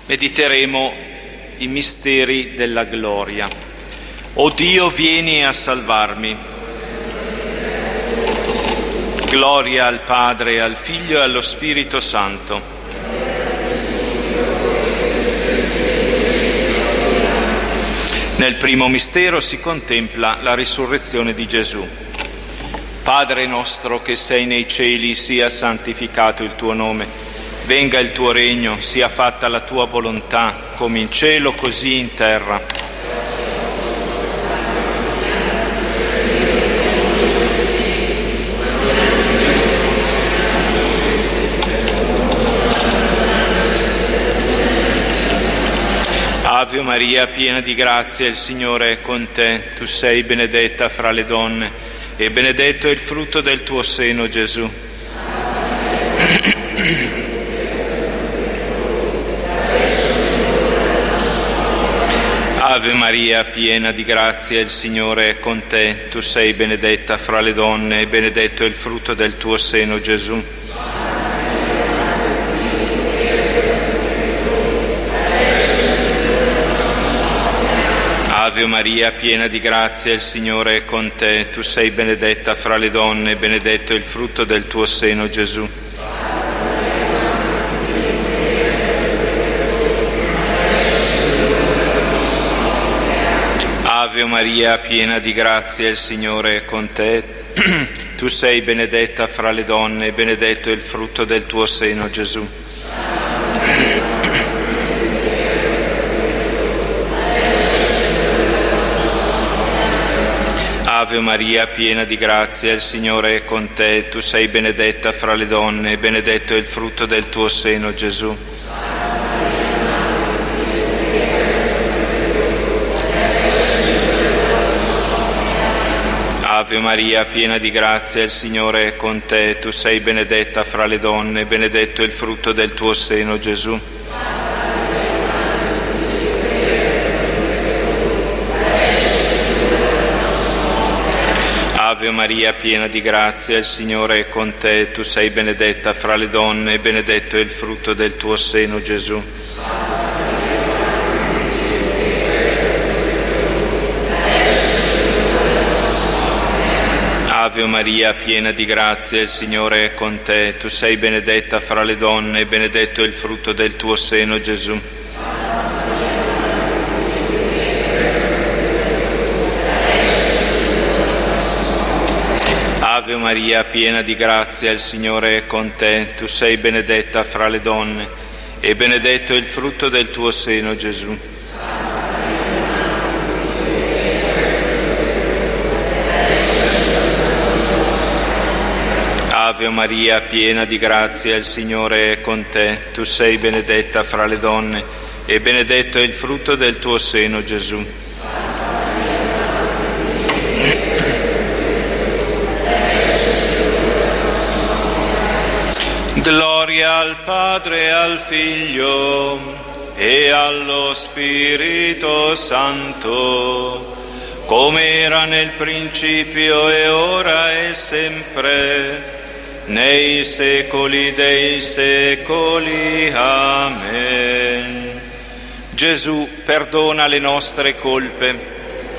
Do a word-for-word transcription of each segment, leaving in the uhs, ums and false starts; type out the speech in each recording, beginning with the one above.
Mediteremo i misteri della gloria. O Dio, vieni a salvarmi. Gloria al Padre, al Figlio e allo Spirito Santo. Nel primo mistero si contempla la risurrezione di Gesù. Padre nostro che sei nei cieli, sia santificato il tuo nome. Venga il tuo regno, sia fatta la tua volontà, come in cielo così in terra. Ave Maria, piena di grazia, il Signore è con te. Tu sei benedetta fra le donne e benedetto è il frutto del tuo seno, Gesù. Ave Maria, piena di grazia, il Signore è con te. Tu sei benedetta fra le donne e benedetto è il frutto del tuo seno, Gesù. Ave Maria, piena di grazia, il Signore è con te. Tu sei benedetta fra le donne e benedetto è il frutto del tuo seno, Gesù. Ave Maria, piena di grazia, il Signore è con te. Tu sei benedetta fra le donne e benedetto è il frutto del tuo seno, Gesù. Ave Maria, piena di grazia, il Signore è con te. Tu sei benedetta fra le donne e benedetto è il frutto del tuo seno, Gesù. Ave Maria, piena di grazia, il Signore è con te. Tu sei benedetta fra le donne e benedetto è il frutto del tuo seno, Gesù. Ave Maria, piena di grazia, il Signore è con te. Tu sei benedetta fra le donne e benedetto è il frutto del tuo seno, Gesù. Ave Maria, piena di grazia, il Signore è con te. Tu sei benedetta fra le donne e benedetto è il frutto del tuo seno, Gesù. Ave Maria, piena di grazia, il Signore è con te. Tu sei benedetta fra le donne e benedetto è il frutto del tuo seno, Gesù. Ave Maria, piena di grazia, il Signore è con te. Tu sei benedetta fra le donne e benedetto è il frutto del tuo seno, Gesù. Gloria al Padre, al Figlio e allo Spirito Santo, come era nel principio e ora e sempre, nei secoli dei secoli. Amen. Gesù, perdona le nostre colpe.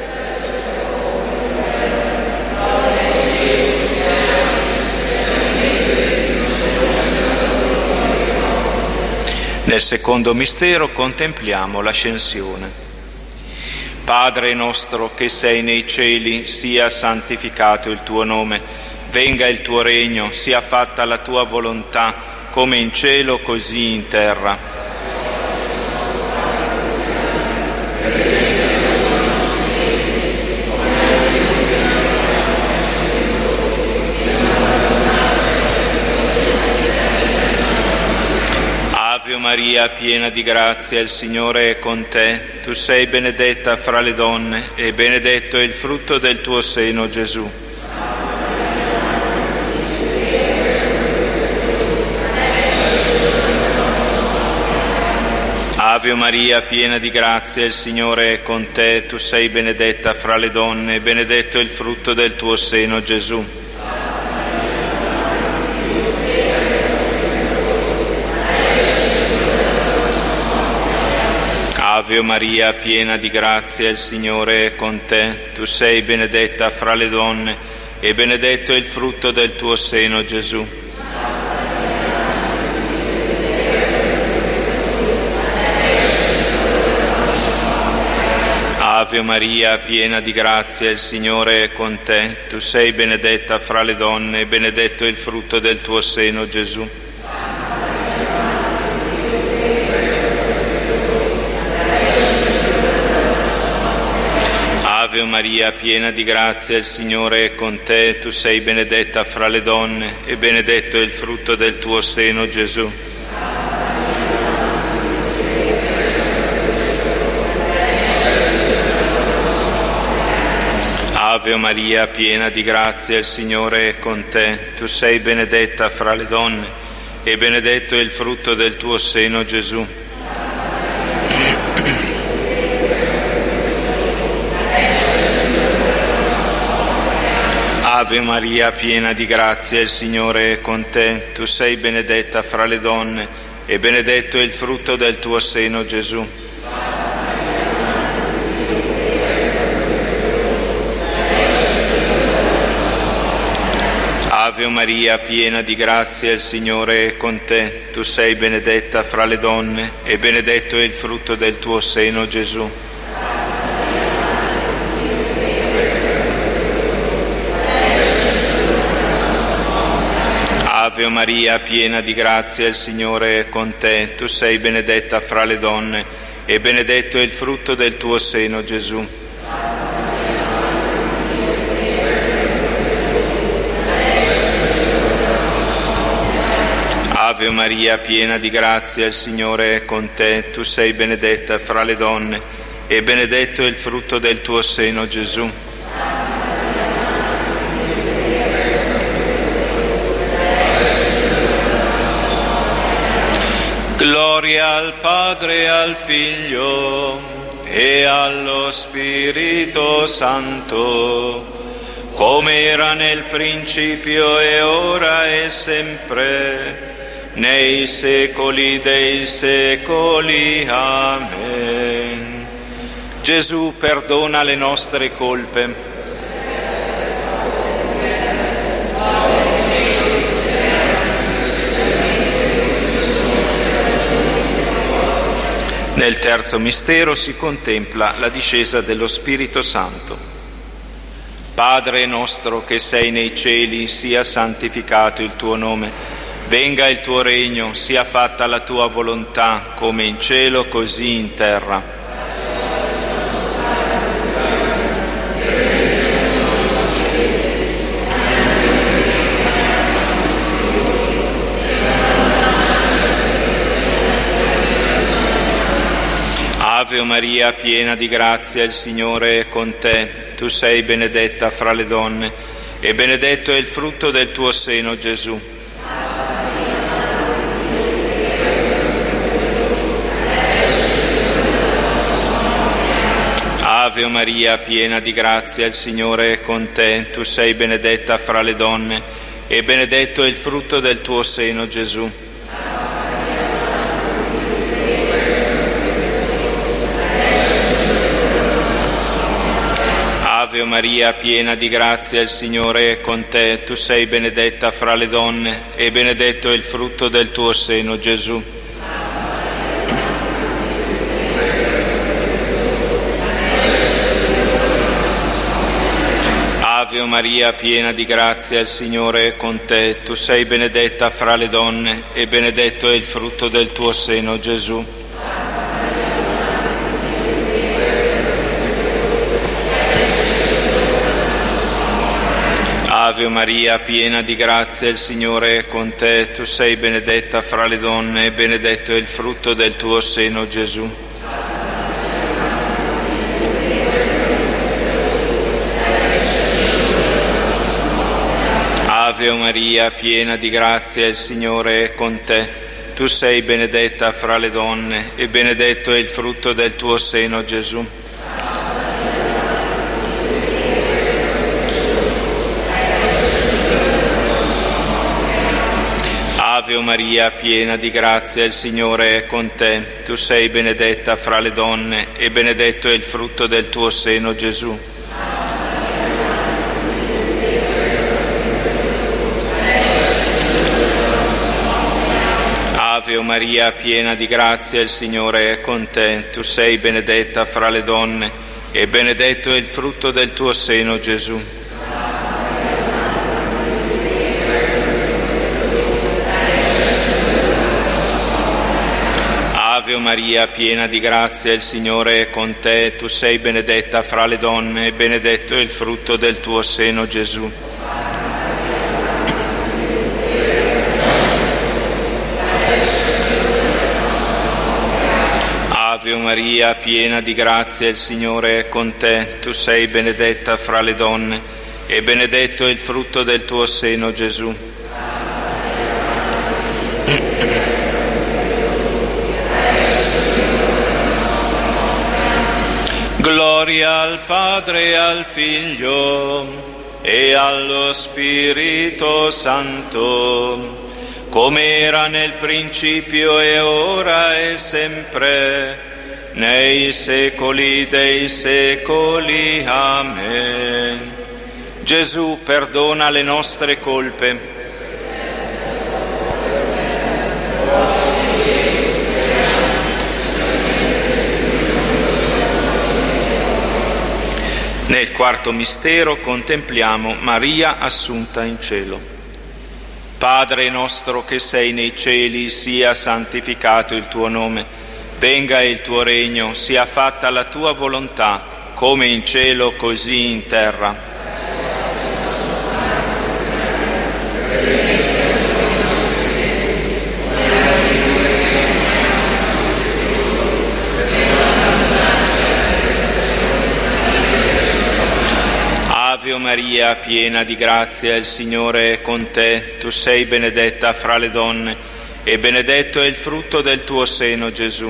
Nel secondo mistero contempliamo l'ascensione. Padre nostro che sei nei cieli, sia santificato il tuo nome. Venga il tuo regno, sia fatta la tua volontà, come in cielo così in terra. Ave Maria, piena di grazia, il Signore è con te. Tu sei benedetta fra le donne e benedetto è il frutto del tuo seno, Gesù. Ave Maria, piena di grazia, il Signore è con te. Tu sei benedetta fra le donne e benedetto è il frutto del tuo seno, Gesù. Ave Maria, piena di grazia, il Signore è con te. Tu sei benedetta fra le donne e benedetto è il frutto del tuo seno, Gesù. Ave Maria, piena di grazia, il Signore è con te. Tu sei benedetta fra le donne e benedetto è il frutto del tuo seno, Gesù. Ave Maria, piena di grazia, il Signore è con te. Tu sei benedetta fra le donne e benedetto è il frutto del tuo seno, Gesù. Ave Maria, piena di grazia, il Signore è con te. Tu sei benedetta fra le donne e benedetto è il frutto del tuo seno, Gesù. Ave Maria, piena di grazia, il Signore è con te. Tu sei benedetta fra le donne e benedetto è il frutto del tuo seno, Gesù. Ave Maria, piena di grazia, il Signore è con te. Tu sei benedetta fra le donne e benedetto è il frutto del tuo seno, Gesù. Ave Maria, piena di grazia, il Signore è con te. Tu sei benedetta fra le donne e benedetto è il frutto del tuo seno, Gesù. Ave Maria, piena di grazia, il Signore è con te. Tu sei benedetta fra le donne e benedetto è il frutto del tuo seno, Gesù. Gloria al Padre e al Figlio e allo Spirito Santo, come era nel principio e ora e sempre, nei secoli dei secoli. Amen. Gesù, perdona le nostre colpe. Nel terzo mistero si contempla la discesa dello Spirito Santo. Padre nostro che sei nei cieli, sia santificato il tuo nome. Venga il tuo regno, sia fatta la tua volontà, come in cielo così in terra. Ave Maria, piena di grazia, il Signore è con te. Tu sei benedetta fra le donne e benedetto è il frutto del tuo seno, Gesù. Ave Maria, piena di grazia, il Signore è con te. Tu sei benedetta fra le donne e benedetto è il frutto del tuo seno, Gesù. Ave Maria, piena di grazia, il Signore è con te. Tu sei benedetta fra le donne e benedetto è il frutto del tuo seno, Gesù. Ave Maria, piena di grazia, il Signore è con te. Tu sei benedetta fra le donne e benedetto è il frutto del tuo seno, Gesù. Ave Maria, piena di grazia, il Signore è con te. Tu sei benedetta fra le donne e benedetto è il frutto del tuo seno, Gesù. Ave Maria, piena di grazia, il Signore è con te. Tu sei benedetta fra le donne e benedetto è il frutto del tuo seno, Gesù. Ave Maria, piena di grazia, il Signore è con te. Tu sei benedetta fra le donne e benedetto è il frutto del tuo seno, Gesù. Ave Maria, piena di grazia, il Signore è con te. Tu sei benedetta fra le donne e benedetto è il frutto del tuo seno, Gesù. Ave Maria, piena di grazia, il Signore è con te. Tu sei benedetta fra le donne e benedetto è il frutto del tuo seno, Gesù. Ave Maria, piena di grazia, il Signore è con te. Tu sei benedetta fra le donne e benedetto è il frutto del tuo seno, Gesù. Gloria al Padre e al Figlio e allo Spirito Santo, come era nel principio e ora e sempre, nei secoli dei secoli. Amen. Gesù, perdona le nostre colpe. Nel quarto mistero contempliamo Maria assunta in cielo. Padre nostro che sei nei cieli, sia santificato il tuo nome, venga il tuo regno, sia fatta la tua volontà, come in cielo così in terra. Ave Maria, piena di grazia, il Signore è con te. Tu sei benedetta fra le donne e benedetto è il frutto del tuo seno, Gesù.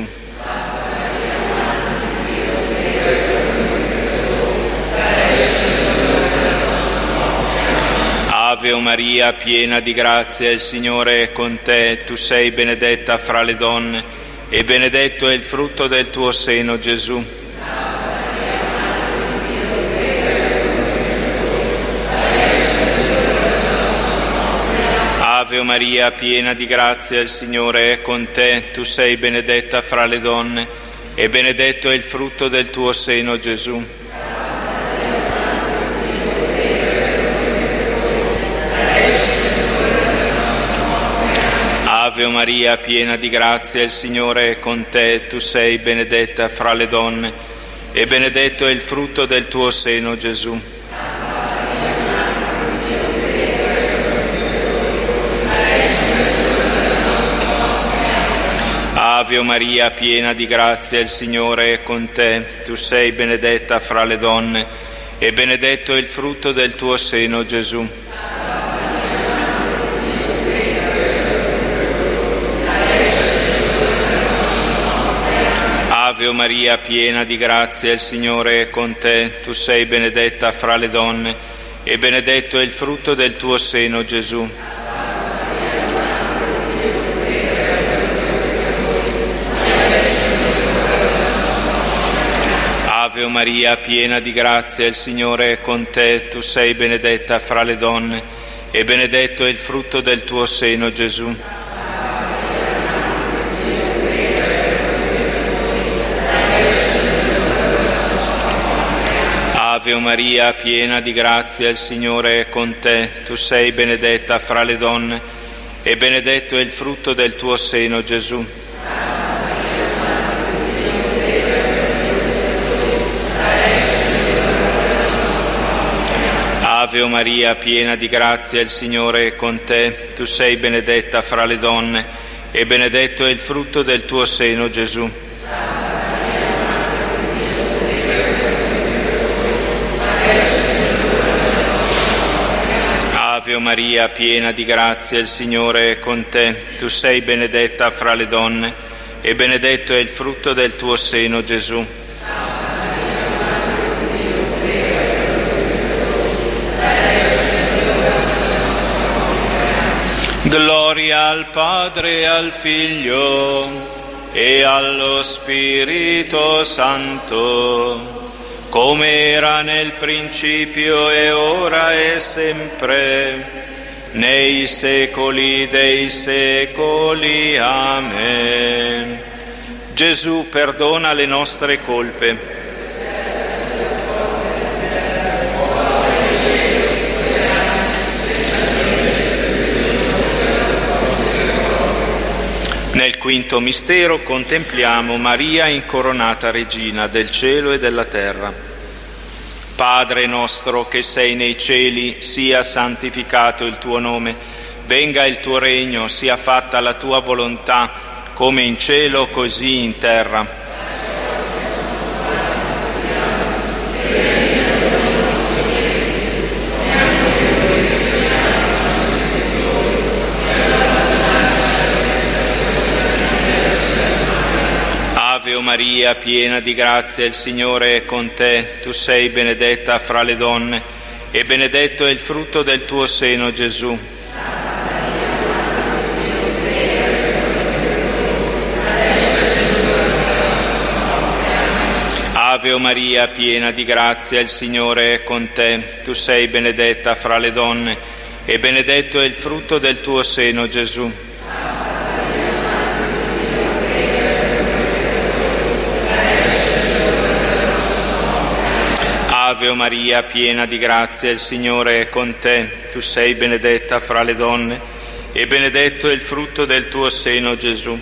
Ave Maria, piena di grazia, il Signore è con te. Tu sei benedetta fra le donne e benedetto è il frutto del tuo seno, Gesù. Ave Maria, piena di grazia, il Signore è con te. Tu sei benedetta fra le donne e benedetto è il frutto del tuo seno, Gesù. Ave Maria, piena di grazia, il Signore è con te. Tu sei benedetta fra le donne e benedetto è il frutto del tuo seno, Gesù. Ave Maria, piena di grazia, il Signore è con te. Tu sei benedetta fra le donne e benedetto è il frutto del tuo seno, Gesù. Ave Maria, piena di grazia, il Signore è con te. Tu sei benedetta fra le donne e benedetto è il frutto del tuo seno, Gesù. Ave Maria, piena di grazia, il Signore è con te. Tu sei benedetta fra le donne e benedetto è il frutto del tuo seno, Gesù. Ave Maria, piena di grazia, il Signore è con te. Tu sei benedetta fra le donne e benedetto è il frutto del tuo seno, Gesù. Ave Maria, piena di grazia, il Signore è con te. Tu sei benedetta fra le donne e benedetto è il frutto del tuo seno, Gesù. Ave Maria, piena di grazia, il Signore è con te. Tu sei benedetta fra le donne e benedetto è il frutto del tuo seno, Gesù. Gloria al Padre e al Figlio e allo Spirito Santo, come era nel principio e ora e sempre, nei secoli dei secoli. Amen. Gesù, perdona le nostre colpe. Nel quinto mistero contempliamo Maria incoronata regina del cielo e della terra. Padre nostro che sei nei cieli, sia santificato il tuo nome, venga il tuo regno, sia fatta la tua volontà, come in cielo così in terra. Ave Maria, piena di grazia, il Signore è con te. Tu sei benedetta fra le donne e benedetto è il frutto del tuo seno, Gesù. Ave Maria, piena di grazia, il Signore è con te. Tu sei benedetta fra le donne e benedetto è il frutto del tuo seno, Gesù. Ave Maria, piena di grazia, il Signore è con te. Tu sei benedetta fra le donne e benedetto è il frutto del tuo seno, Gesù.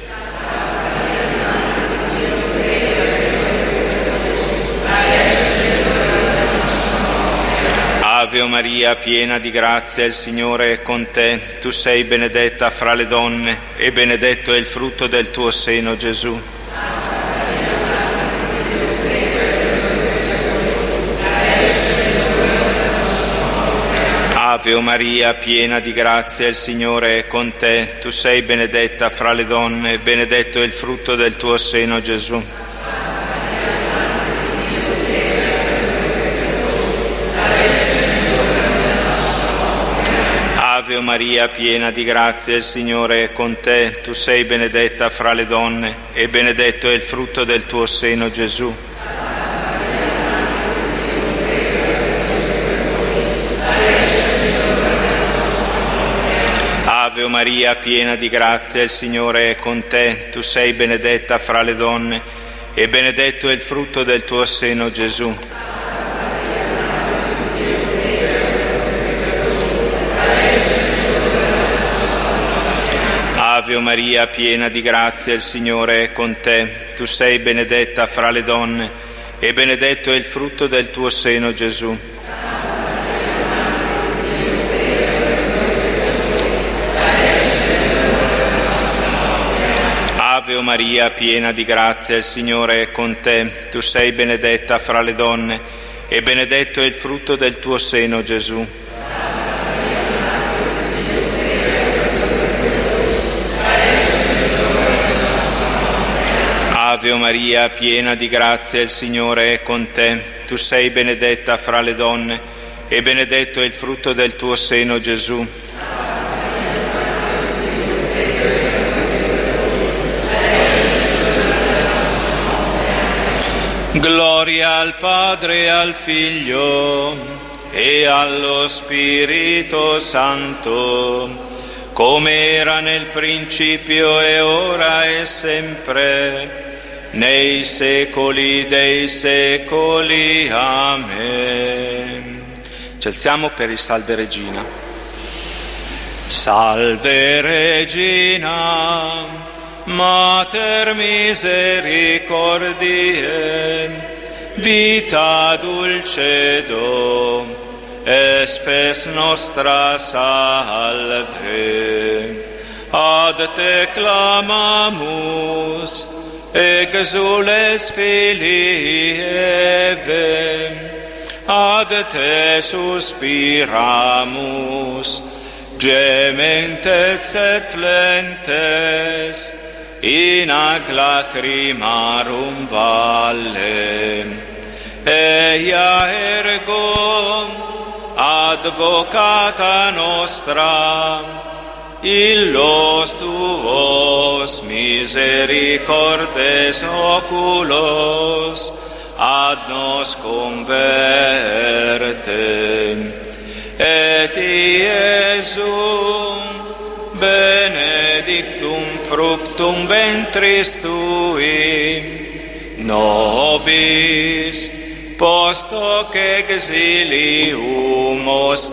Ave Maria, piena di grazia, il Signore è con te. Tu sei benedetta fra le donne e benedetto è il frutto del tuo seno, Gesù. Ave Maria, piena di grazia, il Signore è con te. Tu sei benedetta fra le donne e benedetto è il frutto del tuo seno, Gesù. Ave Maria, piena di grazia, il Signore è con te. Tu sei benedetta fra le donne e benedetto è il frutto del tuo seno, Gesù. Ave Maria, piena di grazia, il Signore è con te. Tu sei benedetta fra le donne e benedetto è il frutto del tuo seno, Gesù. Ave Maria, piena di grazia, il Signore è con te. Tu sei benedetta fra le donne e benedetto è il frutto del tuo seno, Gesù. Ave Maria, piena di grazia, il Signore è con te. Tu sei benedetta fra le donne e benedetto è il frutto del tuo seno, Gesù. Ave Maria, piena di grazia, il Signore è con te. Tu sei benedetta fra le donne e benedetto è il frutto del tuo seno, Gesù. Gloria al Padre e al Figlio e allo Spirito Santo, come era nel principio e ora e sempre, nei secoli dei secoli. Amen. Ci alziamo per il Salve Regina. Salve Regina, Mater misericordiae, vita dulcedo, et spes nostra salve. Ad te clamamus, exules filii Eve, ad te suspiramus, gementes et flentes, in ac lacrimarum valle. Eia ergo advocata nostra, illos tuos misericordes oculos ad nos converte, et Iesum benedictum fructum ventris tui, nobis post hoc exilium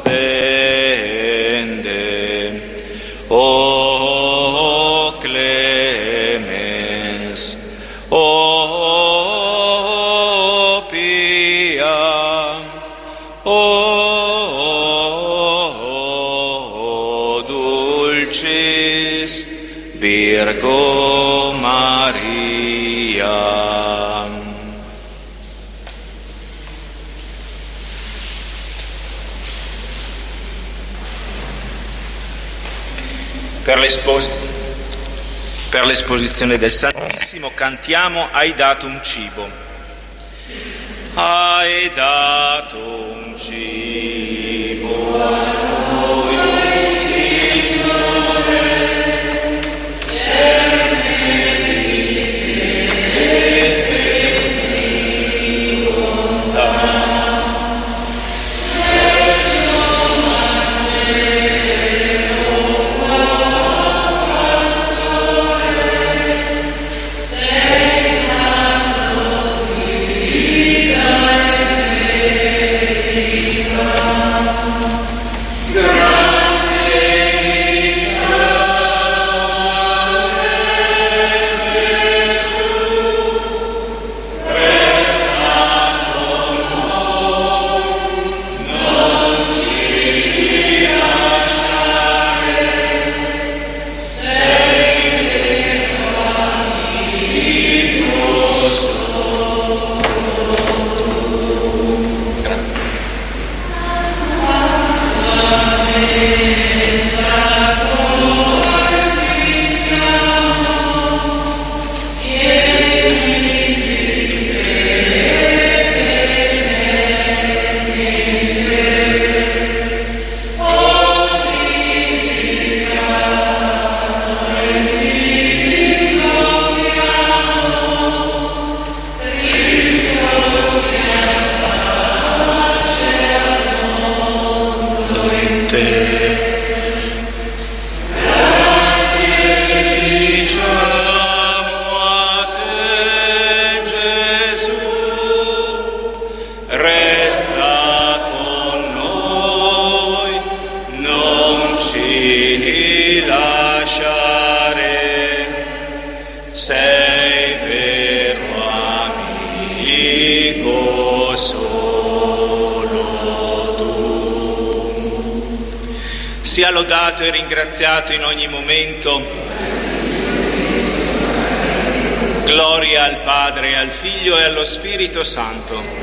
ostende. O clemens, o pia, o dulcis Virgo Maria. Per, l'espos- per l'esposizione del Santissimo cantiamo Hai dato un cibo. Hai dato un cibo a noi, Signore, sia lodato e ringraziato in ogni momento. Gloria al Padre, al Figlio e allo Spirito Santo.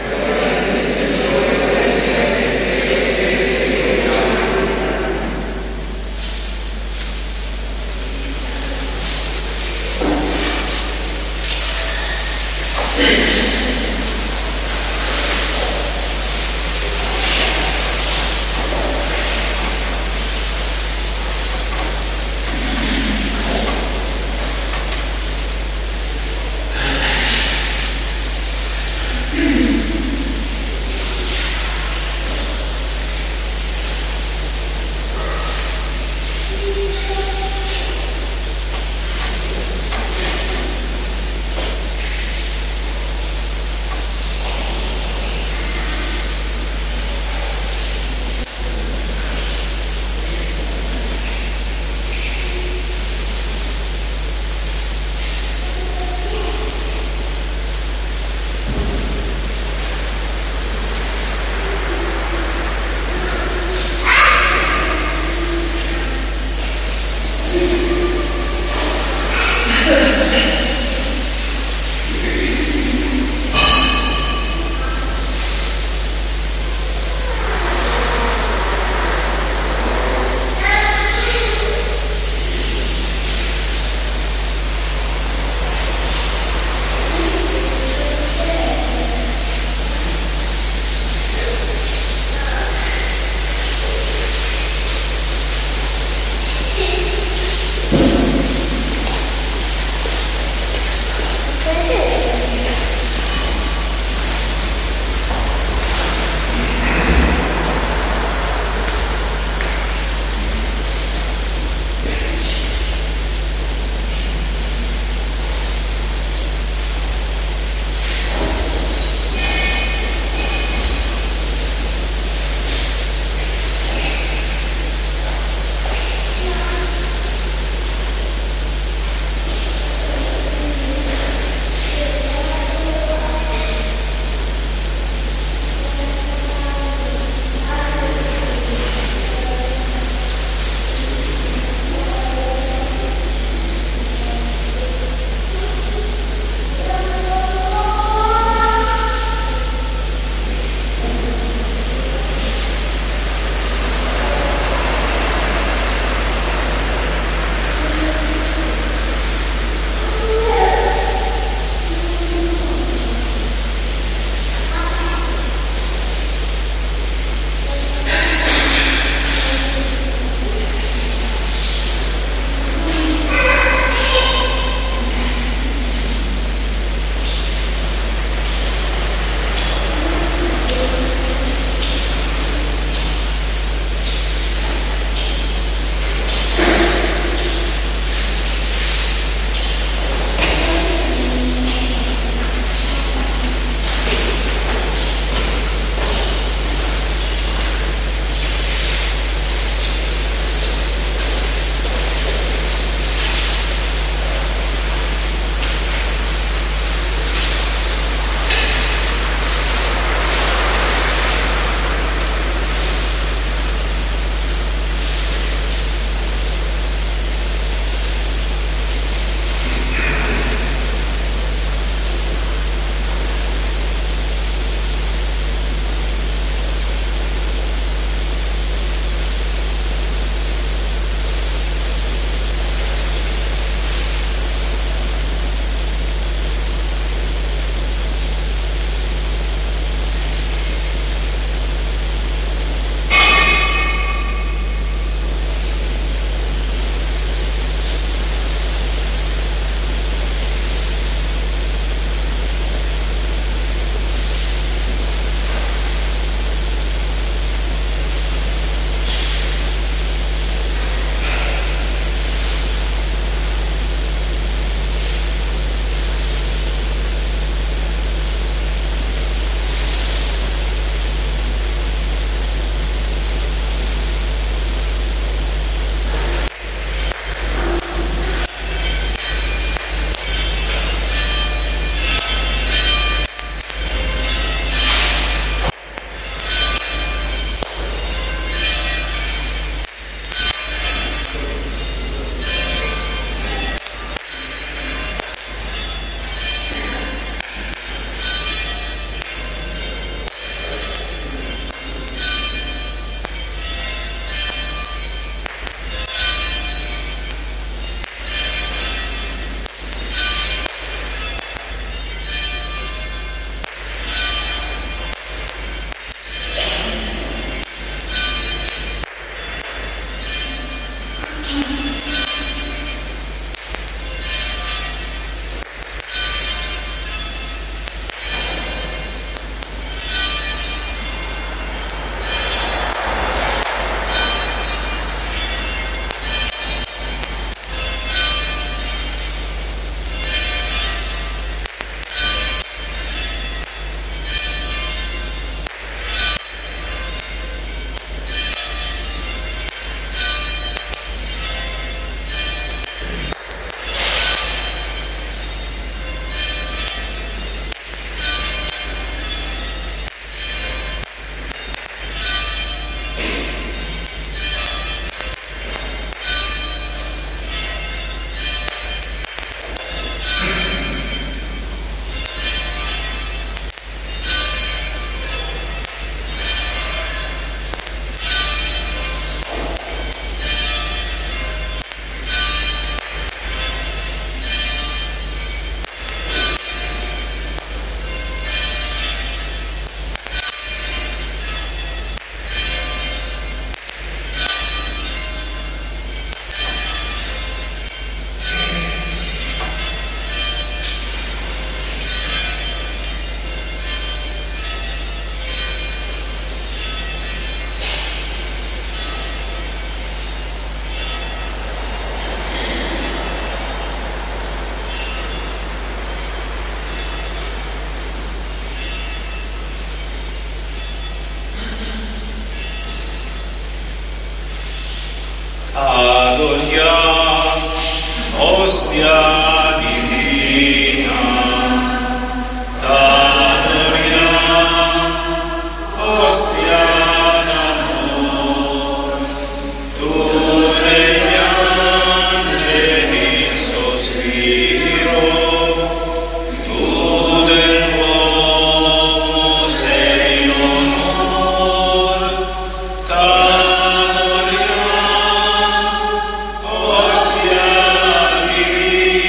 Ostia divina,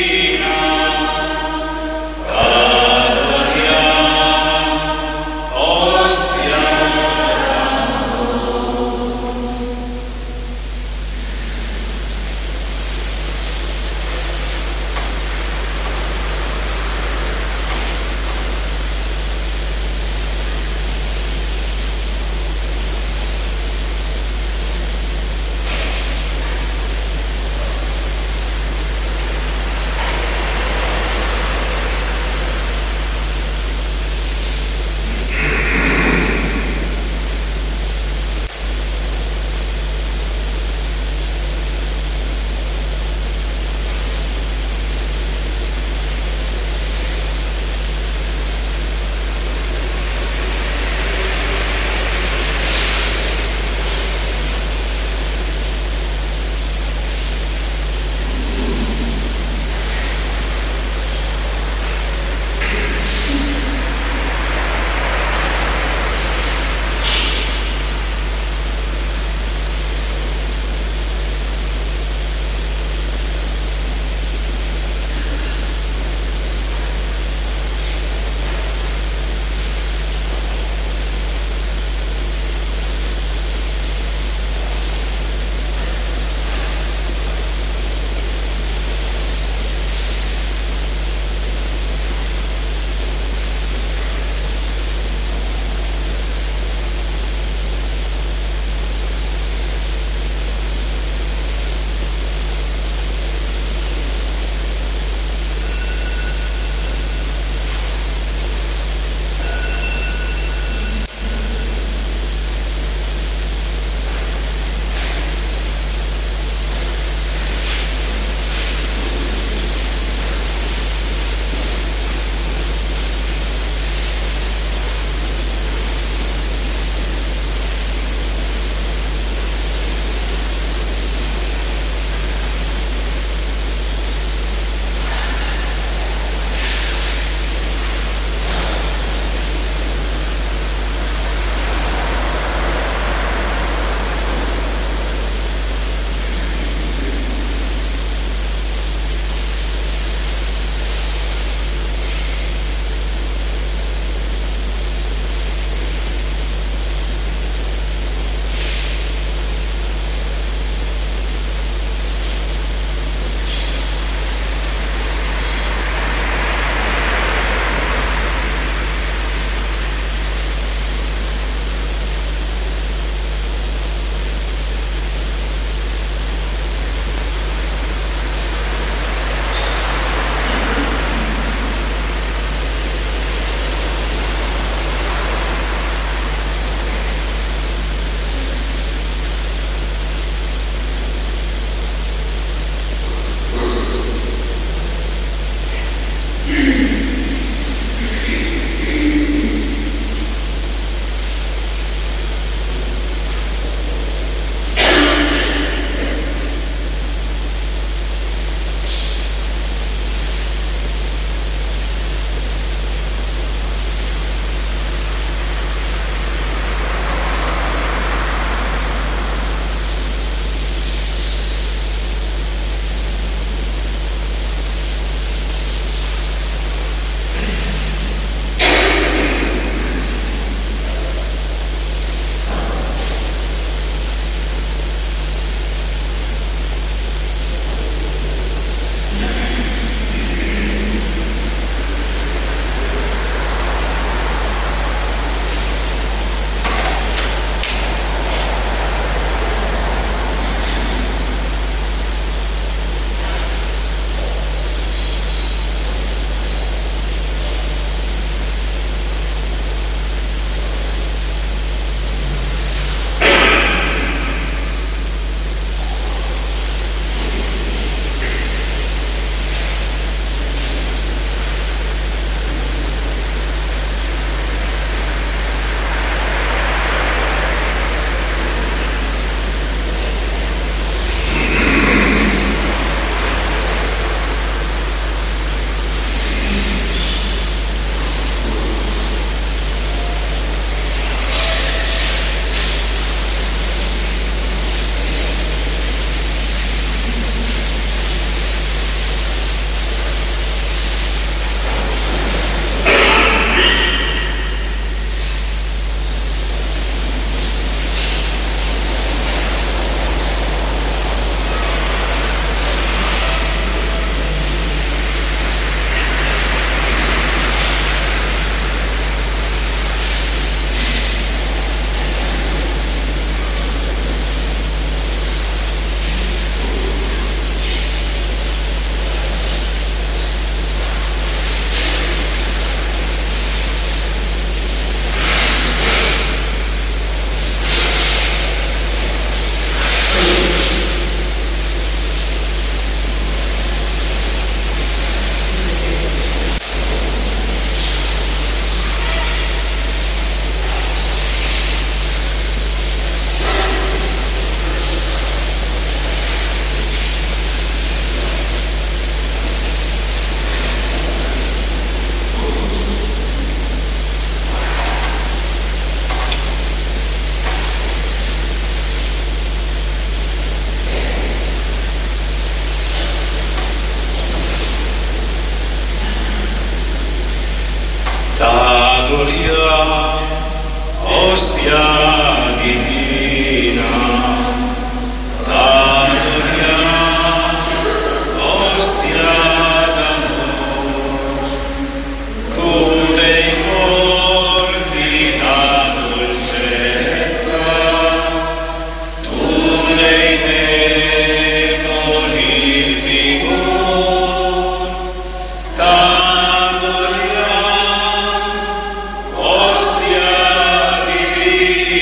Ostia divina,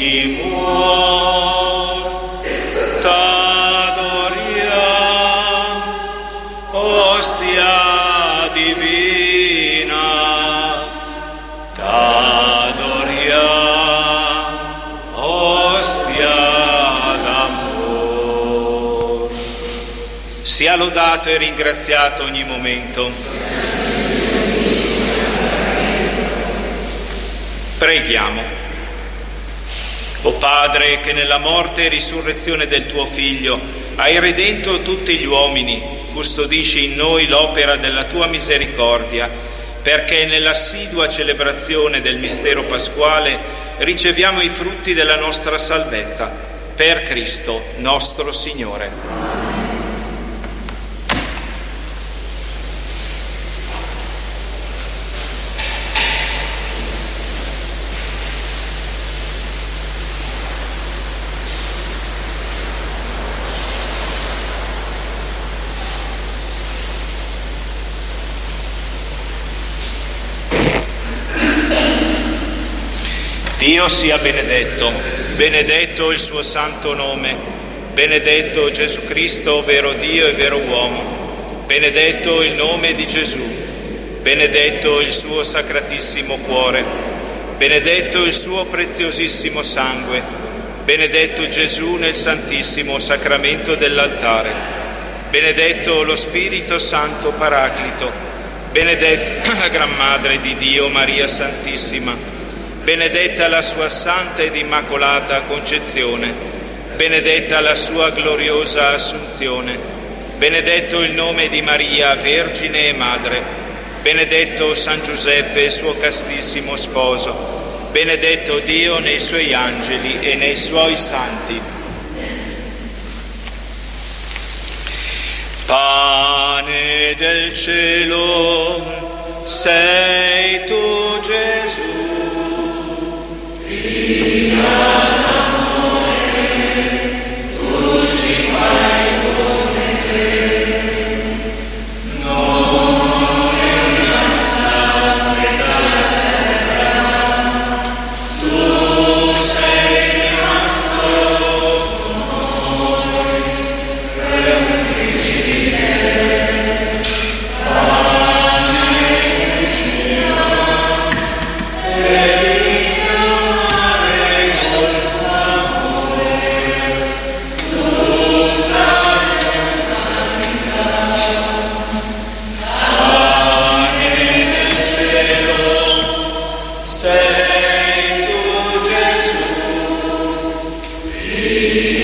timor, t'adoriam, ostia divina, t'adoriam, ostia d'amor. Sia lodato e ringraziato ogni momento. Preghiamo. O Padre, che nella morte e risurrezione del tuo Figlio hai redento tutti gli uomini, custodisci in noi l'opera della tua misericordia, perché nell'assidua celebrazione del mistero pasquale riceviamo i frutti della nostra salvezza. Per Cristo nostro Signore. Dio sia benedetto, benedetto il suo santo nome, benedetto Gesù Cristo, vero Dio e vero uomo, benedetto il nome di Gesù, benedetto il suo sacratissimo cuore, benedetto il suo preziosissimo sangue, benedetto Gesù nel santissimo sacramento dell'altare, benedetto lo Spirito Santo Paraclito, benedetta la Gran Madre di Dio Maria Santissima, benedetta la sua santa ed immacolata concezione, benedetta la sua gloriosa assunzione, benedetto il nome di Maria, Vergine e Madre, benedetto San Giuseppe, suo castissimo sposo, benedetto Dio nei suoi angeli e nei suoi santi. Pane del cielo, sei tu Gesù, fino all'amore, tu ci fai conoscere, non è una sangue da terra, tu sei rimasto con noi, rendici di te, pane del cielo, sei sei tu Gesù,